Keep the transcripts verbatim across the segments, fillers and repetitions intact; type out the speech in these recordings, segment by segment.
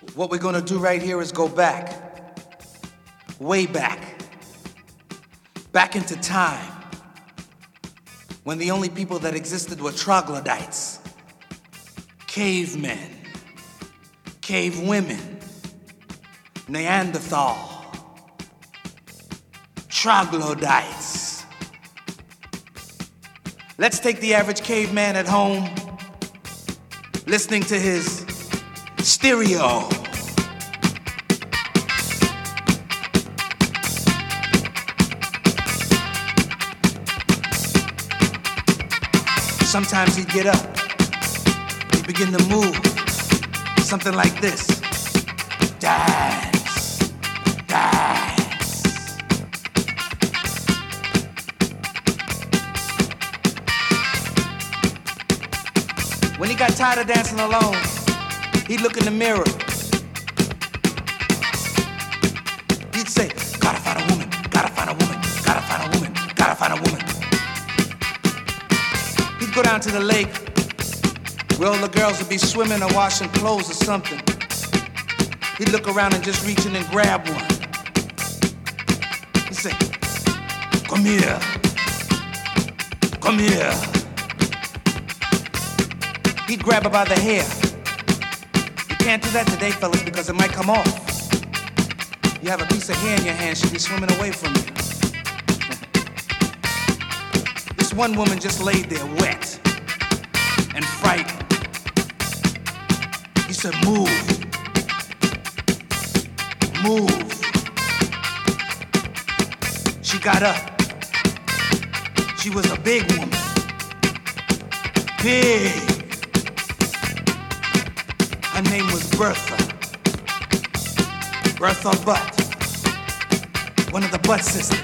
What we're gonna do right here is go back, way back, back into time, when the only people that existed were troglodytes, cavemen, cave women, Neanderthal, troglodytes. Let's take the average caveman at home, listening to his stereo. Sometimes he'd get up, he'd begin to move, something like this. Dance, dance. When he got tired of dancing alone, he'd look in the mirror. He'd say, gotta find a woman, gotta find a woman, gotta find a woman, gotta find a woman. He'd go down to the lake where all the girls would be swimming or washing clothes or something. He'd look around and just reach in and grab one. He'd say, come here, come here. He'd grab her by the hair. You can't do that today, fellas, because it might come off. You have a piece of hair in your hand, she'll be swimming away from you. This one woman just laid there wet and frightened. He said, move, move. She got up. She was a big woman, big. Her name was Bertha. Bertha Butt. One of the Butt sisters.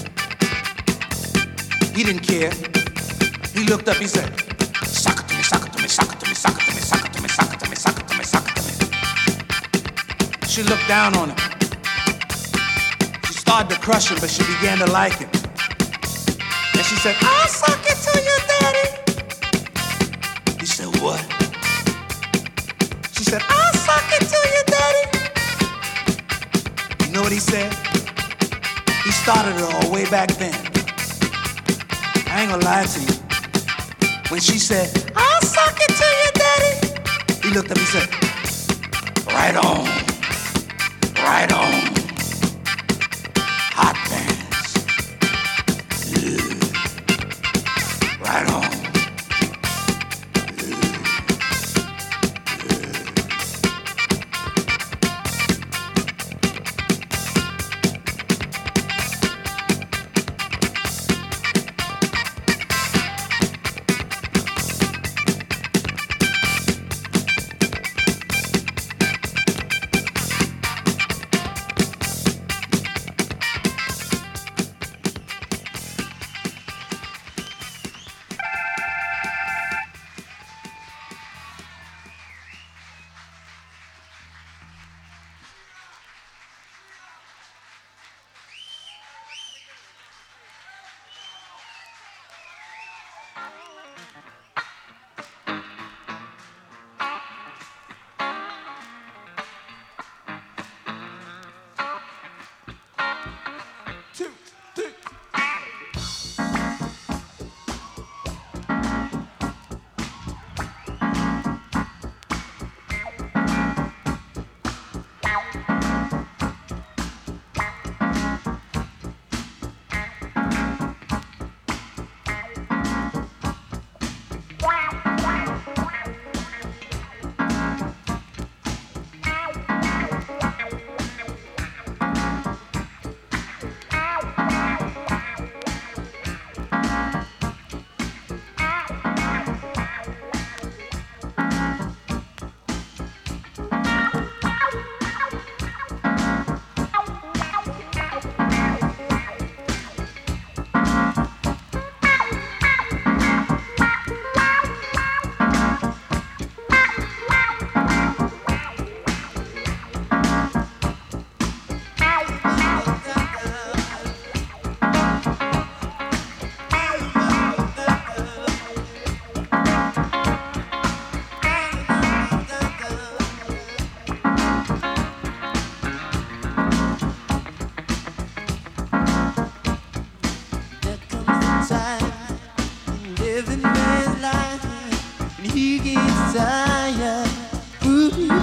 He didn't care. He looked up, he said, suck it to me, suck it to me, suck it to me, suck it to me, suck it to me, suck it to me, suck it to me, suck it to me. She looked down on him. She started to crush him, but she began to like him. And she said, I'll suck it to you, Daddy. He said, what? She said, I'll suck it to you, Daddy. You know what he said? He started it all way back then. I ain't gonna lie to you. When she said, I'll suck it to you, Daddy, he looked up and said, right on, right on. Hot pants. Yeah. Right on.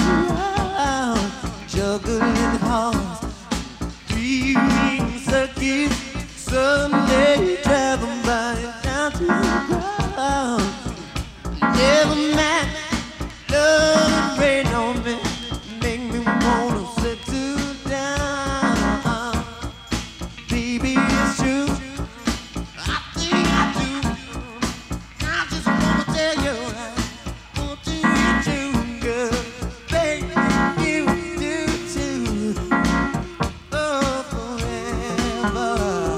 around, juggling hard, dreaming circuits, someday travel by down to the ground. Never mind, love and rain on me, make me wanna settle down. Baby, it's true, I think I do. I just wanna tell you, I want to you too, girl. Baby, you do too. Oh, forever,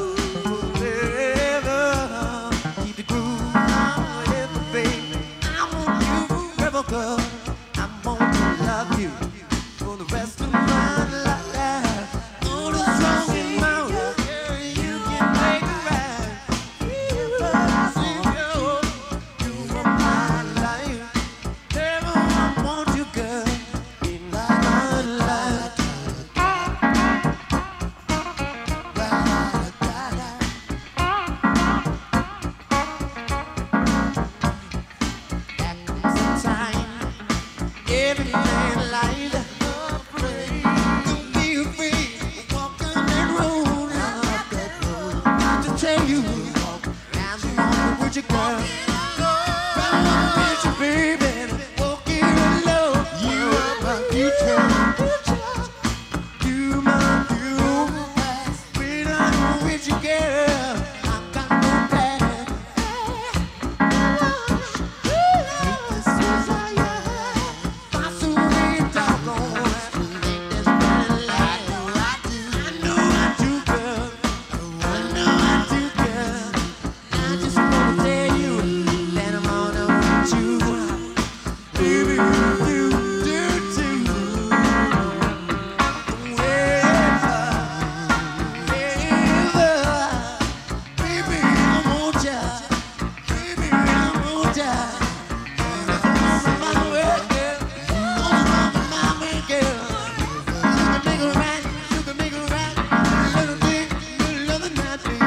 forever. Keep the groove forever, baby. I want you forever, girl. I want to love you for the rest of my life. All the strong in my world, girl, you can make it right. You are my life. Never I want you, girl, in my life. Time, every man light, afraid, don't be afraid, walking that road, up that road. Got to tell you, I'm on with you, girl. I'm with you, baby, walking alone. You are my future, you my future. When I'm with you, girl, I've got no plan. This is how you my sweet doggone. This pretty life. I know I do, girl. I know I do, girl. I just wanna tell you that I'm on with you. Baby, you do too. Wherever, wherever. Baby, I want ya. Baby, I want ya. My world, girl. My world, girl. You can make it right. You can make it right. Little thing, little other night, baby.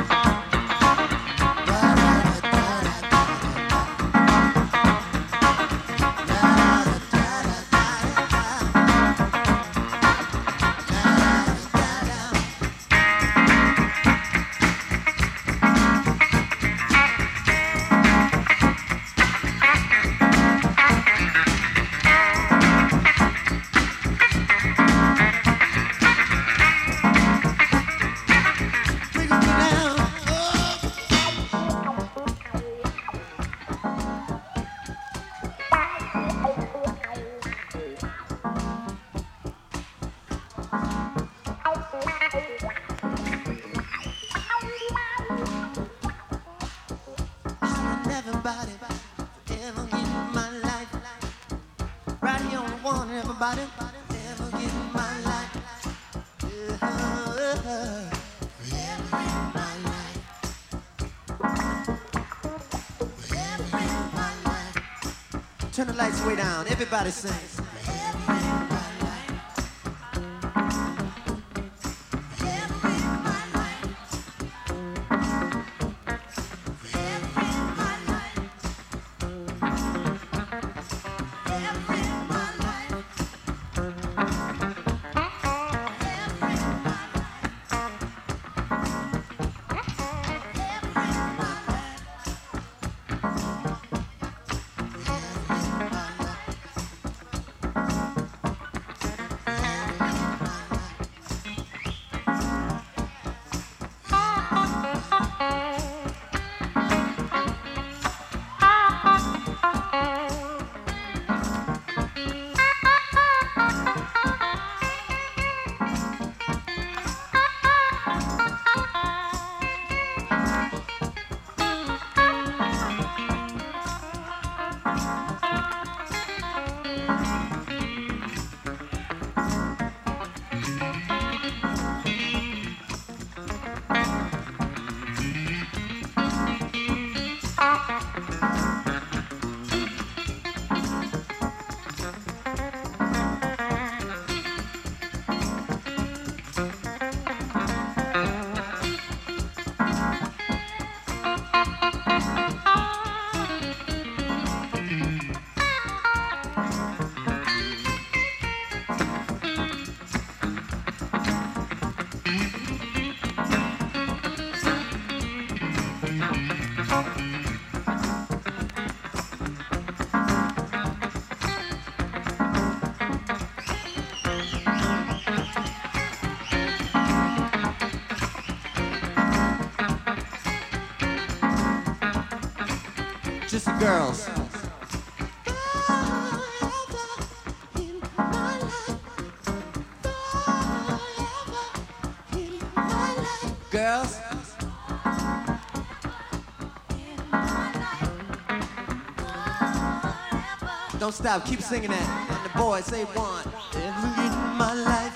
Bring it down. Oh. Everybody, ever get my life. Right here on the one, everybody, ever get my life. Uh, ever get my life. Ever get my life. Turn the lights way down, everybody sing. Ever get my life. Ever get my life. Ever get my life. Ever get my life. girls. Girls. Don't stop, keep singing that. And the boys say one. Ever in my life.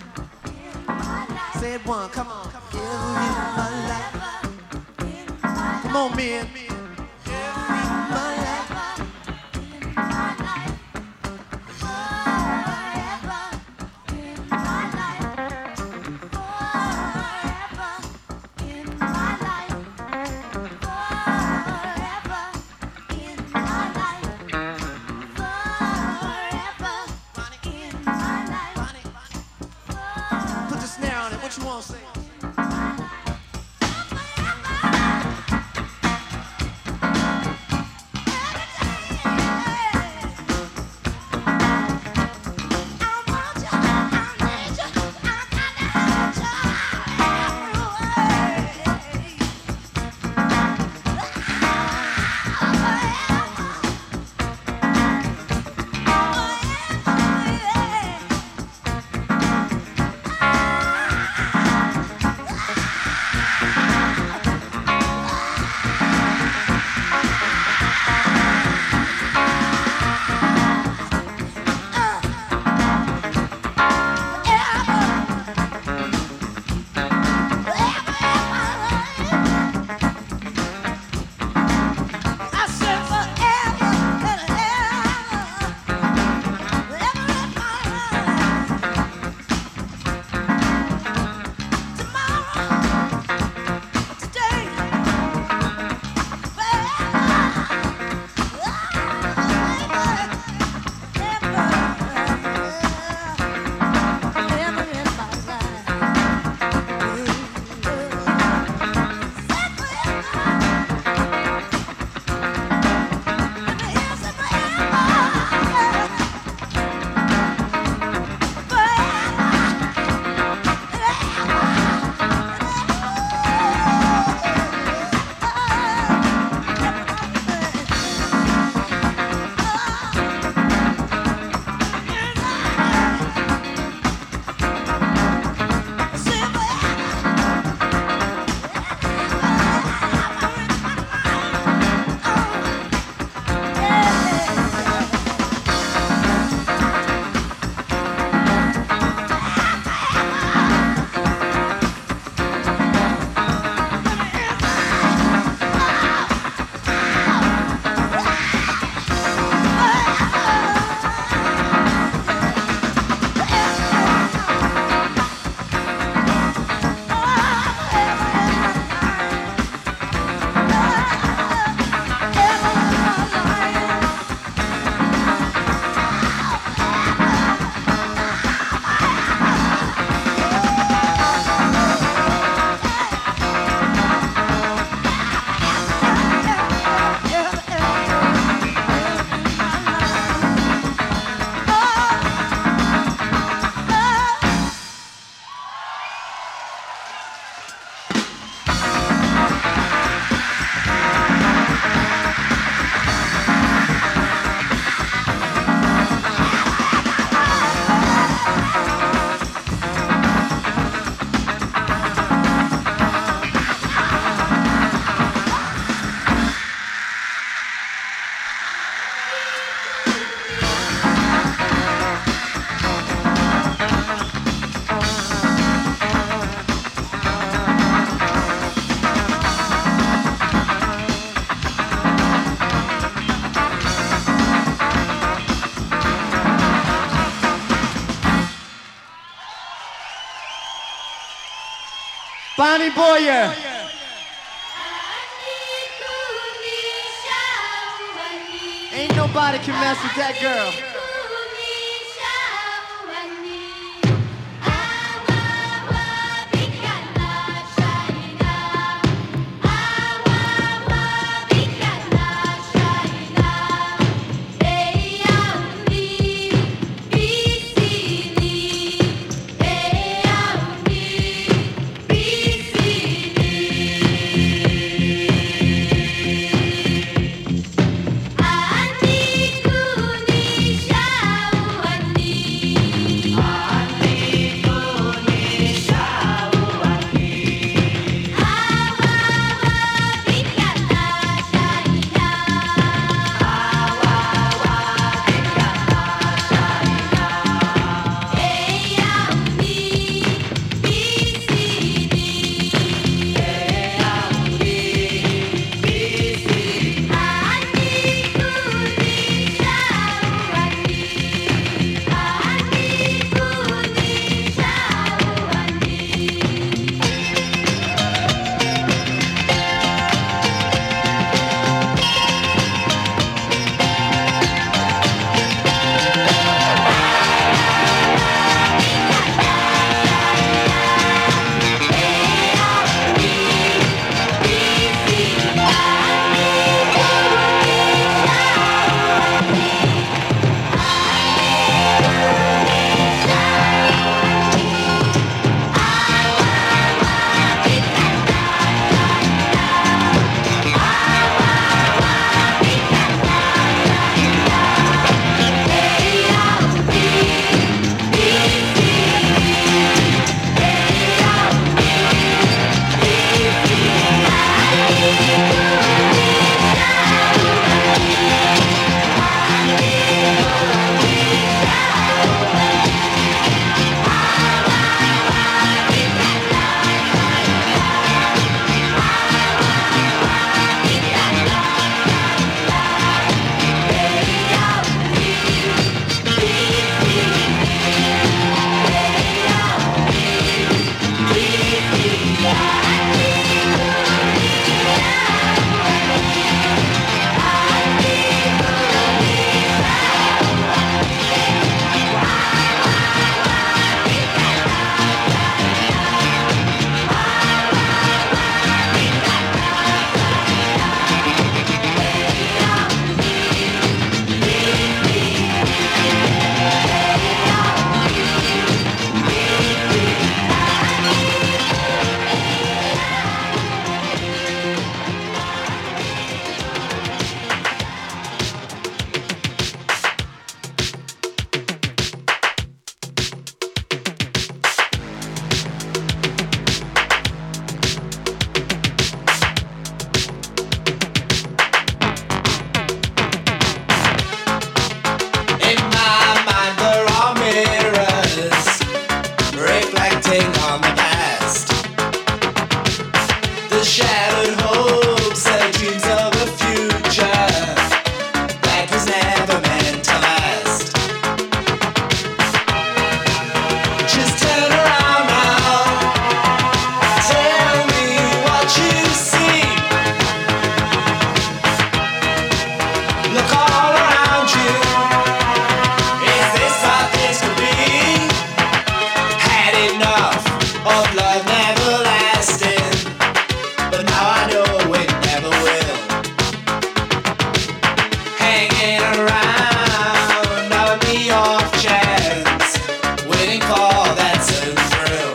Say it one, come on. Ever in my life. Come on, men. Bonnie Boyer. Ain't nobody can mess with that girl. of love never lasting, but now I know it never will. Hanging around on the off chance, waiting for that certain thrill.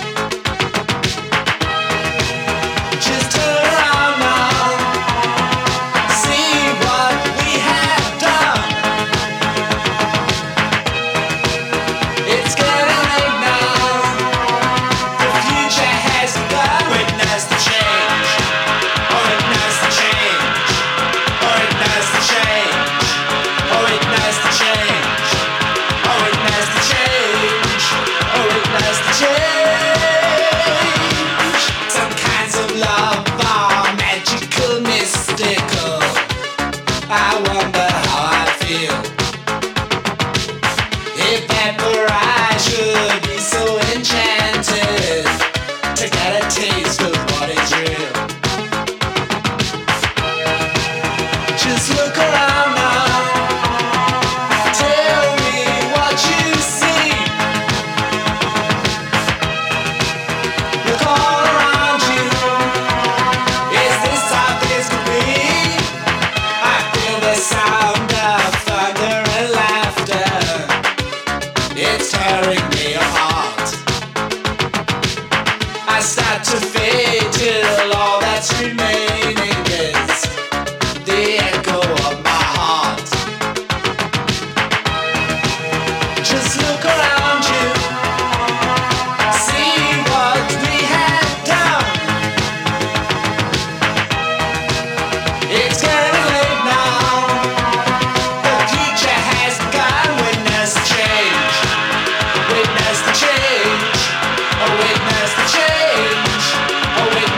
Just turn around now, see what we have done. It's getting late now, the future has begun. Witness the change, oh witness the change, oh witness the change, oh witness the change, oh witness the change, oh witness the change. Some kinds of love are magical, mystical. I wonder how I feel. If ever I should be so enchanted to get a taste of what is real. Just look around now, tell me what you see. Look all around you, is this how things could be? I feel the sound of thunder and laughter, it's tearing me apart. I start to fade till all that's remaining is the echo of my heart. Just look around you, see what we have done. It's getting late now, the future has begun. Witness the change, witness the change, oh witness the change, oh witness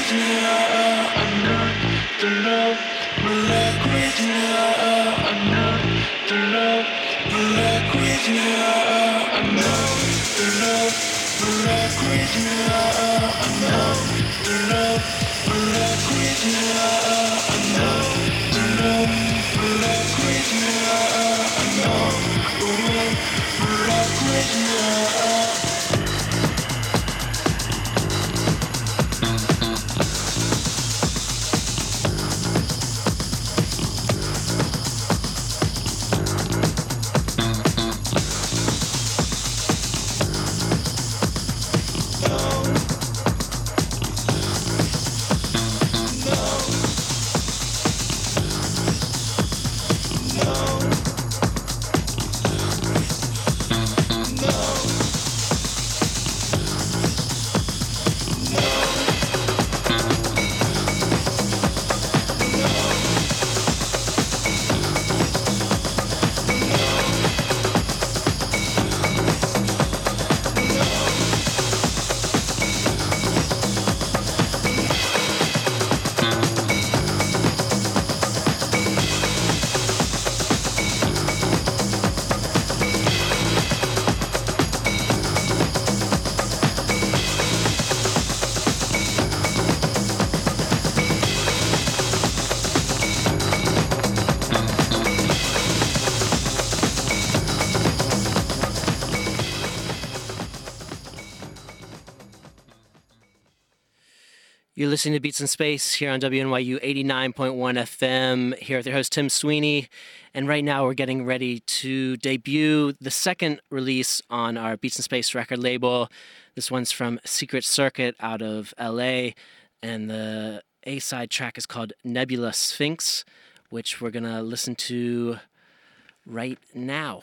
You're listening to Beats in Space here on W N Y U eighty-nine point one F M, here with your host Tim Sweeney. And right now we're getting ready to debut the second release on our Beats in Space record label. This one's from Secret Circuit out of L A, and the A-side track is called Nebula Sphinx, which we're going to listen to right now.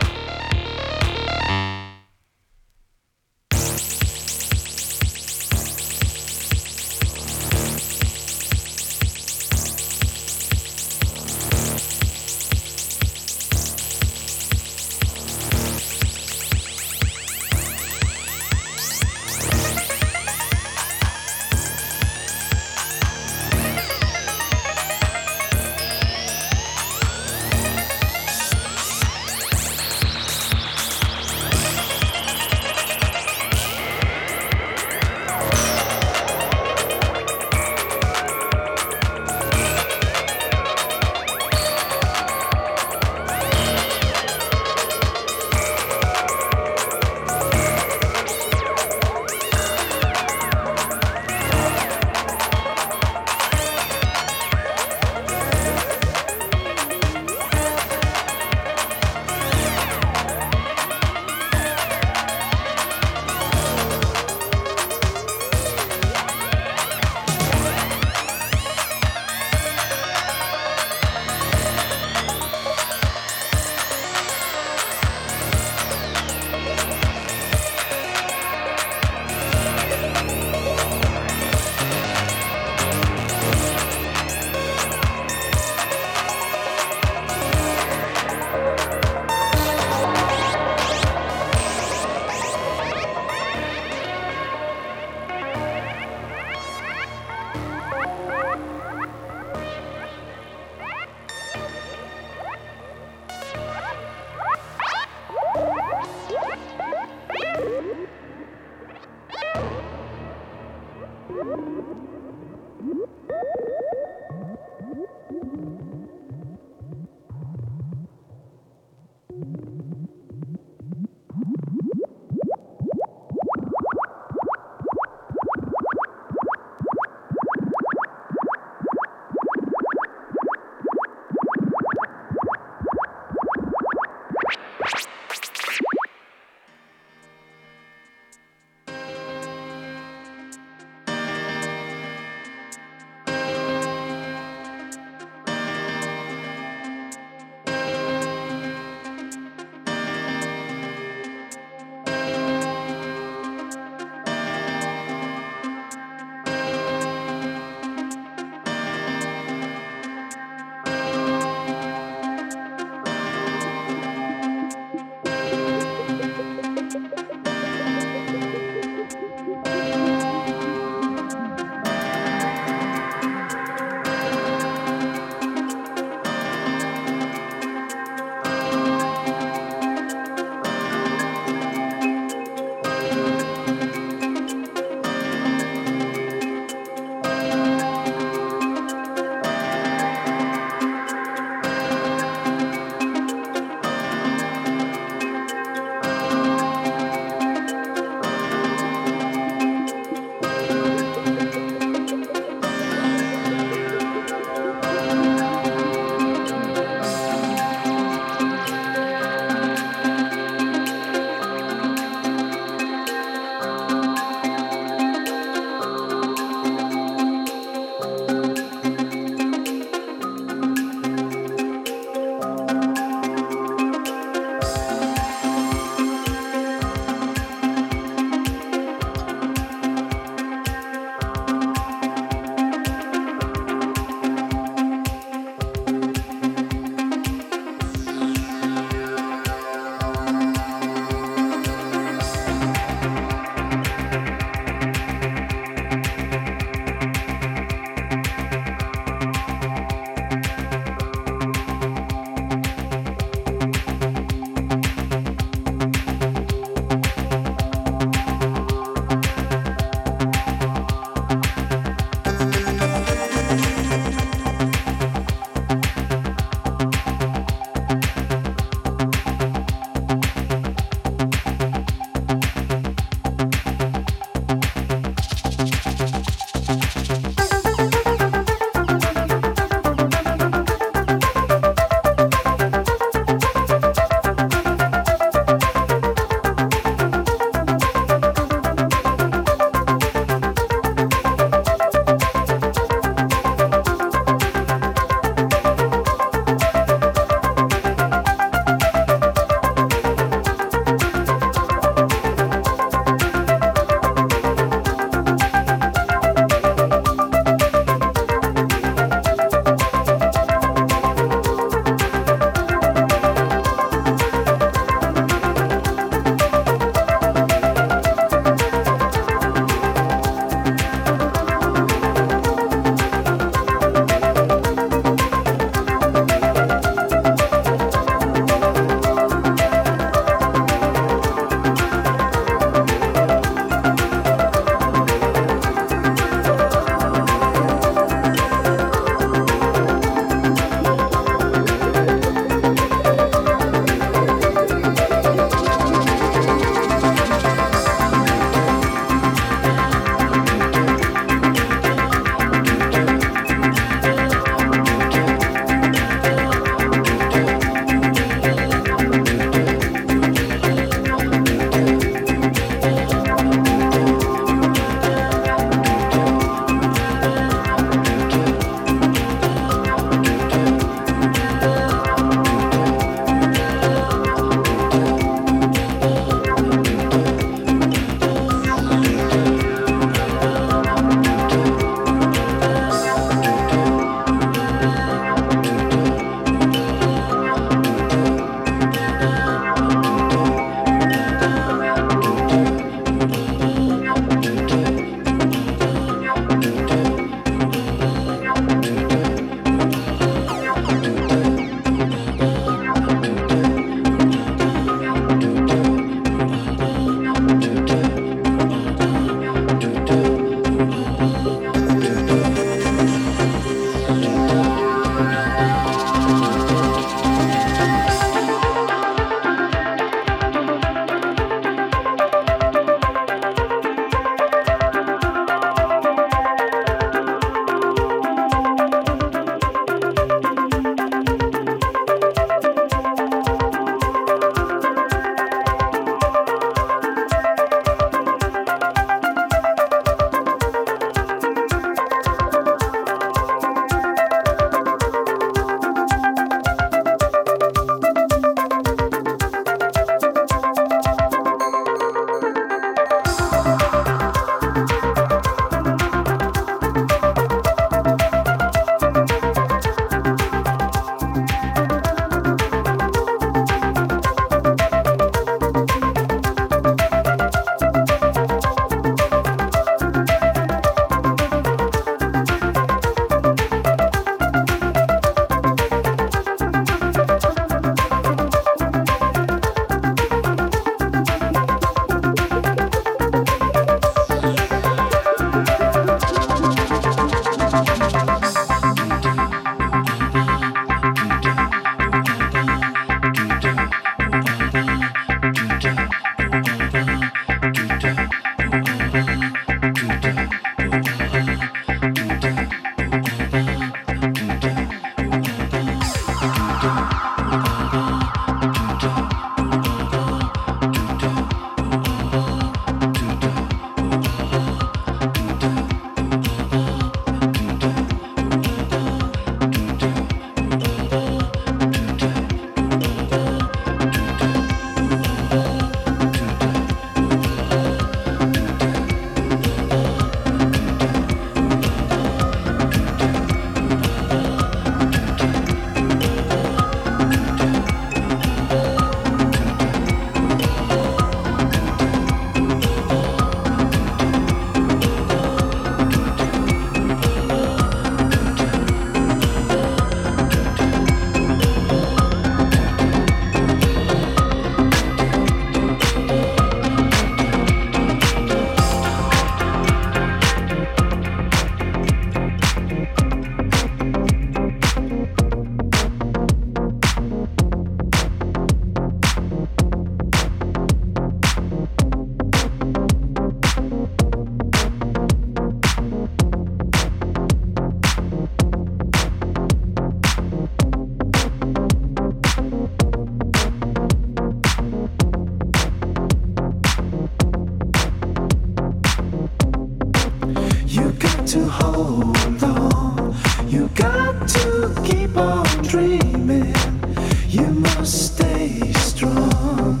You got to hold on. You got to keep on dreaming. You must stay strong.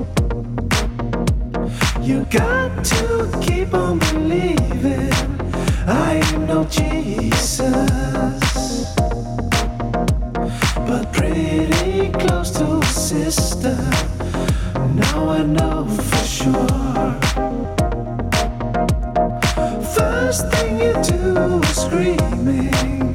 You got to keep on believing. I am no Jesus, but pretty close to a sister. Now I know for sure. First thing you do is screaming.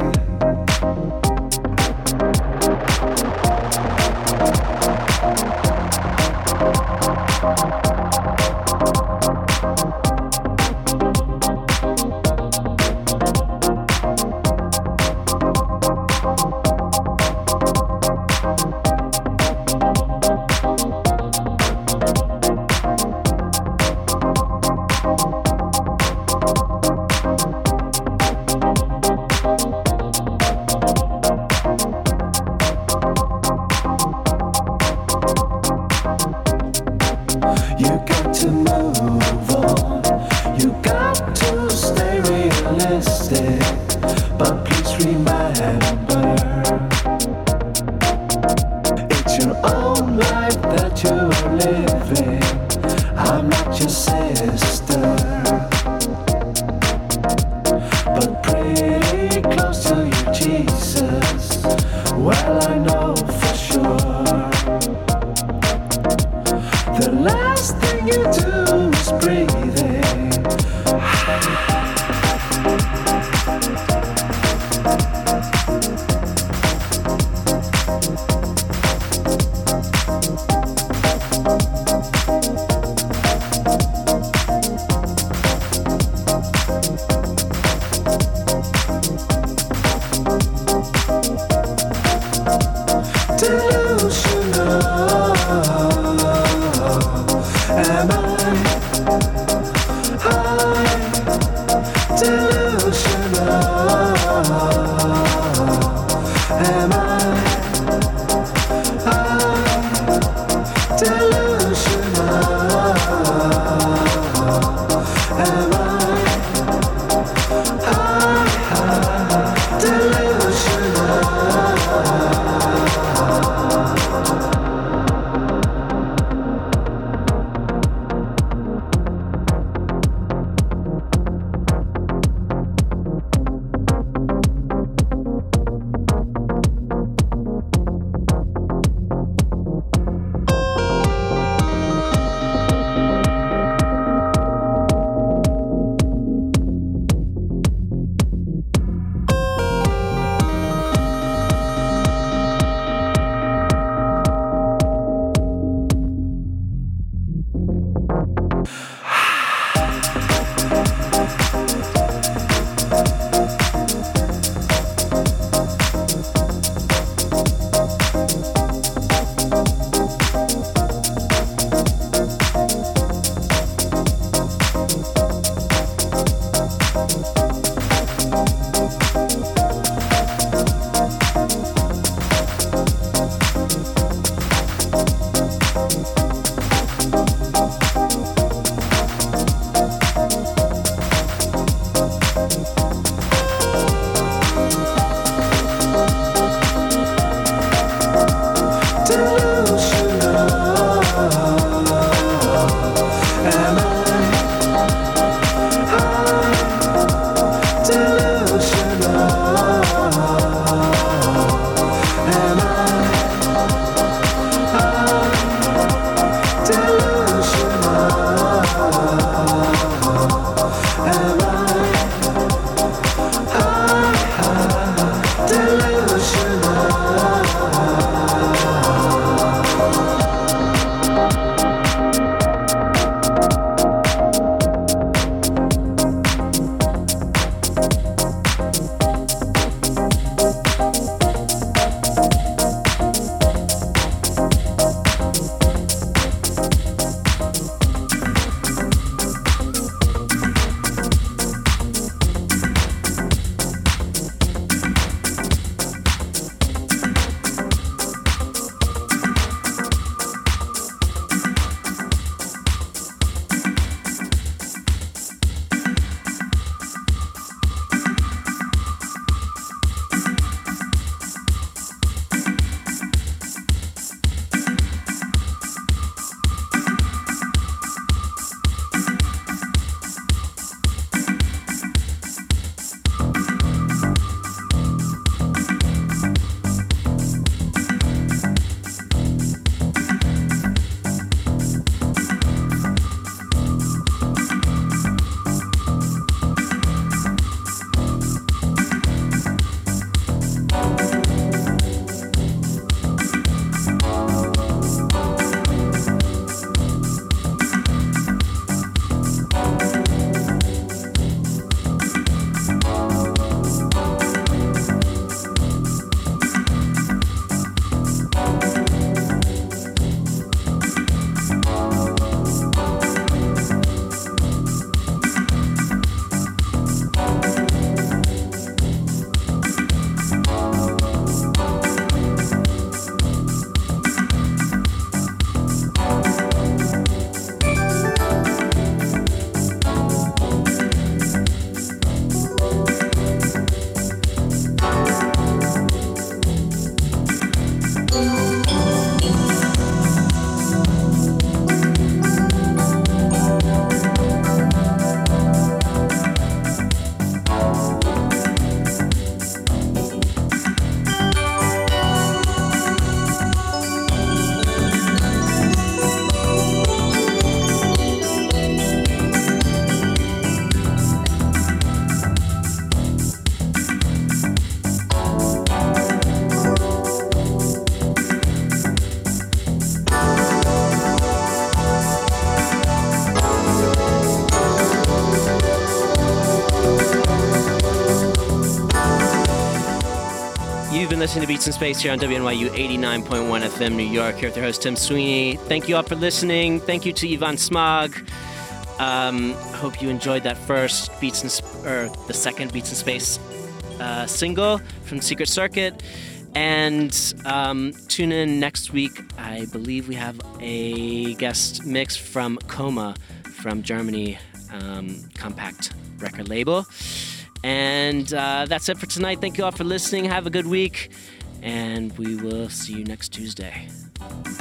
You've been listening to Beats in Space here on W N Y U eighty-nine point one F M New York, here with your host Tim Sweeney. Thank you all for listening. Thank you to Yvonne Smog. Um, hope you enjoyed that first Beats in Sp- or the second Beats in Space uh, single from Secret Circuit. And um, tune in next week. I believe we have a guest mix from Coma from Germany, um, compact record label. And uh, that's it for tonight. Thank you all for listening. Have a good week. And we will see you next Tuesday.